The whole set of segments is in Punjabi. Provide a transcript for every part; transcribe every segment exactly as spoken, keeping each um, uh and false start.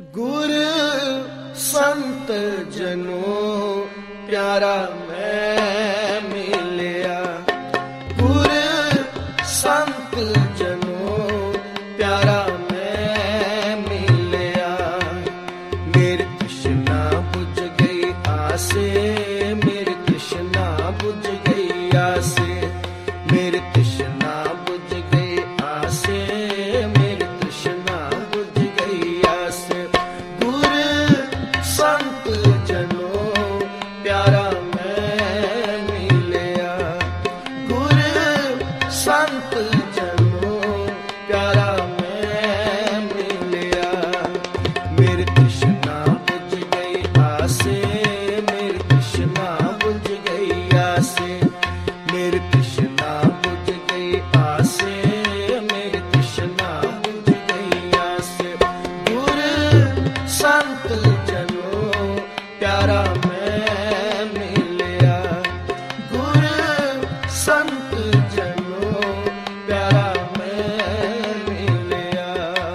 ਗੁਰ ਸੰਤ ਜਨੋ ਪਿਆਰਾ ਮੈਂ ਮਿਲਿਆ। ਗੁਰ ਸੰਤ ਜਨੋ ਪਿਆਰਾ ਮੈਂ ਮਿਲਿਆ। ਮੇਰੀ ਤ੍ਰਿਸ਼ਨਾ ਬੁਝ ਗਈ ਆਸੇ, ਮੇਰੀ ਤ੍ਰਿਸ਼ਨਾ ਬੁਝ ਗਈ ਆਸੇ, ਮੇਰੀ ਤ੍ਰਿਸ਼ਨਾ ਬੁਝ ਗਈ ਆਸੇ, ਮੇਰੀ ਤ੍ਰਿਸ਼ਨਾ ਬੁਝ ਗਈ ਆਸੇ। ਗੁਰ ਸੰਤ ਜਨੋ ਪਿਆਰਾ ਮੈਂ ਮਿਲਿਆ। ਗੁਰ ਸੰਤ ਜਨੋ ਪਿਆਰਾ ਮੈਂ ਮਿਲਿਆ। ਮੇਰੀ ਤ੍ਰਿਸ਼ਨਾ ਬੁਝ ਗਈ ਆਸੇ, ਮੇਰੀ ਤ੍ਰਿਸ਼ਨਾ ਬੁਝ ਗਈ ਆਸੇ, ਮੇਰੀ ਤ੍ਰਿਸ਼ਨਾ ਬੁਝ ਗਈ ਆਸੇ, ਮੇਰੀ ਤ੍ਰਿਸ਼ਨਾ ਬੁਝ ਗਈ ਆਸੇ। ਗੁਰ ਸੰਤ ਜਨੋ ਪਿਆਰਾ ਮੈਂ ਮਿਲਿਆ। ਗੁਰ ਸੰਤ ਜਨੋ ਪਿਆਰਾ ਮੈਂ ਮਿਲਿਆ।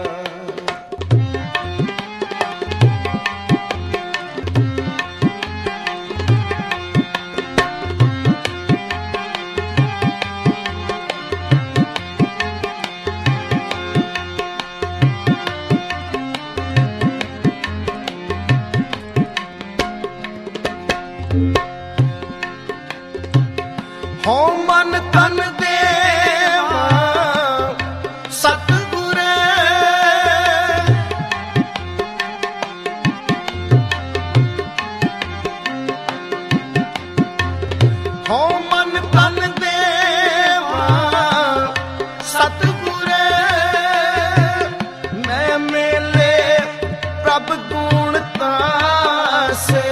ਹਉ ਮਨ ਤਨ ਦੇਵਾ ਸਤਿਗੁਰੇ, ਹਉ ਮਨ ਤਨ ਦੇਵਾ ਸਤਿਗੁਰੇ। ਮੈਂ ਮੇਲੇ ਪ੍ਰਭ ਗੁਣ ਤਾਸੇ,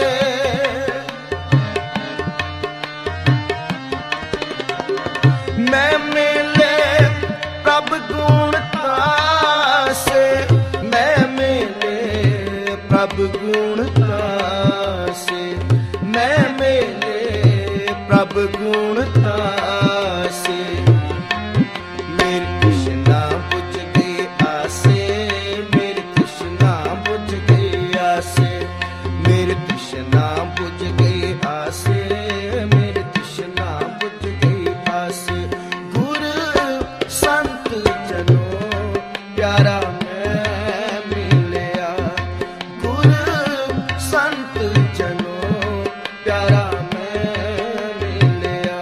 ਮੈਂ ਮੇਲੇ ਪ੍ਰਭ ਗੁਣ ਤਾਸੇ, ਮੈਂ ਮੇਲੇ ਪ੍ਰਭ ਗੁਣ ਤਾਸੇ, ਮੈਂ ਮੇਲੇ ਪ੍ਰਭ ਗੁਣ ਤਾਸੇ। ਮੇਰੀ ਤ੍ਰਿਸ਼ਨਾ ਬੁਝ ਗਈ ਆਸੇ, ਮੇਰੀ ਤ੍ਰਿਸ਼ਨਾ ਬੁਝ ਗਈ ਆਸੇ, ਮੇਰੀ ਤ੍ਰਿਸ਼ਨਾ ਬੁਝ ਗਈ ਆਸੇ, ਮੇਰੀ ਤ੍ਰਿਸ਼ਨਾ ਬੁਝ ਗਈ ਆਸੇ। ਗੁਰ ਸੰਤ ਜਨੋ ਪਿਆਰਾ ਮੈਂ ਮਿਲਿਆ। ਗੁਰ ਸੰਤ ਜਨੋ ਪਿਆਰਾ ਮੈਂ ਮਿਲਿਆ।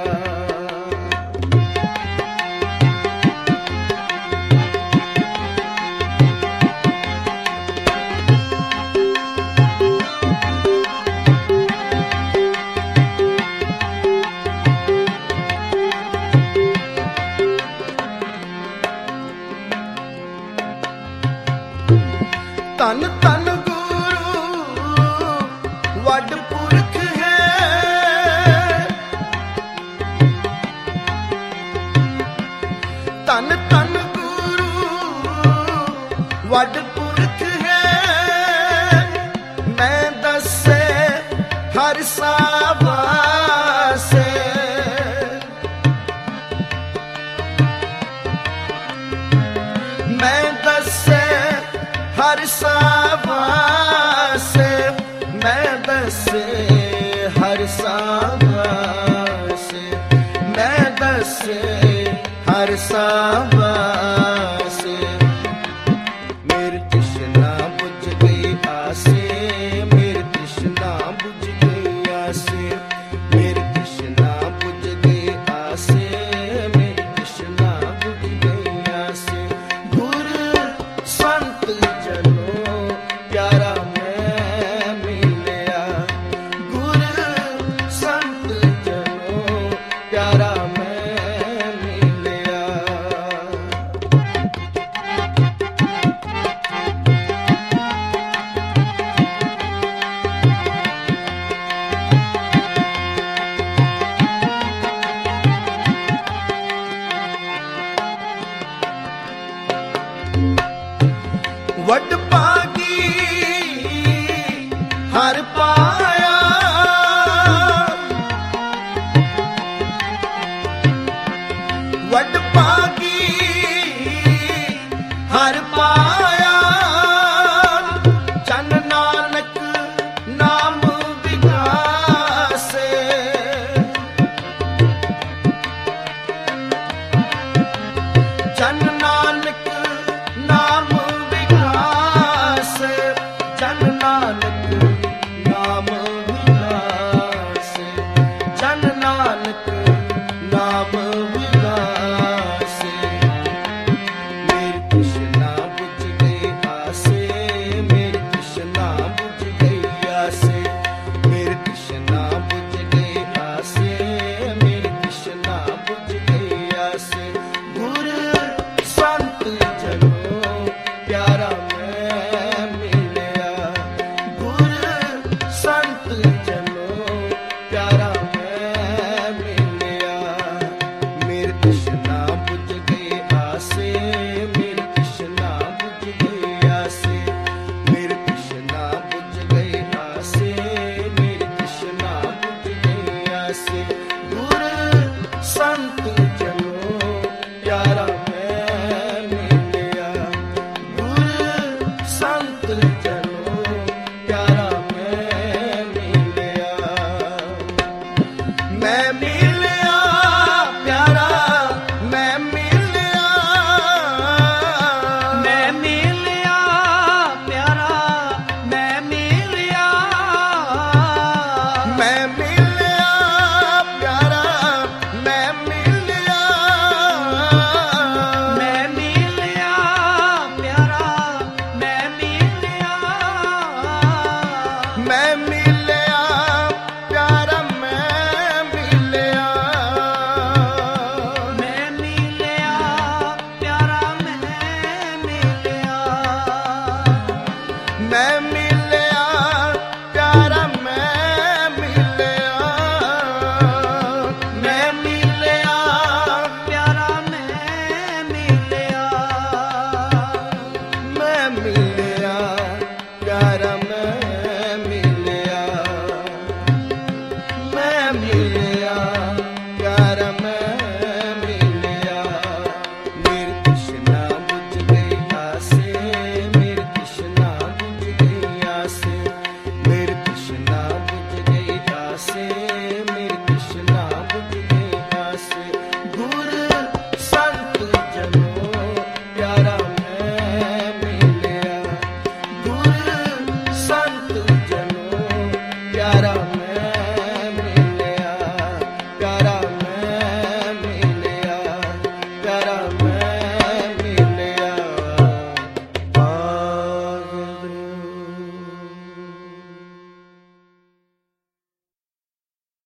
ਧੰਨ ਧੰਨ ਗੁਰੂ ਵੱਡ ਪੁਰਖ ਹੈ, ਧੰਨ ਧੰਨ ਗੁਰੂ ਵੱਡ ਪੁਰਖ ਹੈ। ਮੈਂ ਦੱਸੇ ਹਰ ਸਾਵਾਸੇ, ਮੈਂ ਦੱਸੇ ਹਰ ਸਾਵਾਸੇ, ਮੈਂ ਦੱਸੇ ਹਰ ਸਾਵਾਸੇ, ਮੈਂ ਦੱਸੇ ਹਰ ਸਾਵਾਸੇ। ਮੇਰੀ ਤ੍ਰਿਸ਼ਨਾ ਬੁਝ ਗਈ ਆਸੇ, ਮੇਰੀ ਤ੍ਰਿਸ਼ਨਾ ਬੁਝ ਗਈ ਆਸੇ, ਮੇਰੀ ਤ੍ਰਿਸ਼ਨਾ ਬੁਝ ਗਈ ਆਸੇ, ਮੇਰੀ ਤ੍ਰਿਸ਼ਨਾ ਬੁਝ ਗਈ ਆਸੇ। ਗੁਰ ਸੰਤ ਜਨੋ ਪਿਆਰਾ ਮੈਂ ਮਿਲਿਆ। ਗੁਰ ਸੰਤ ਜਨੋ ਪਿਆਰਾ ਮੈਂ ਮਿਲਿਆ। ਵੱਡ ਭਾਗ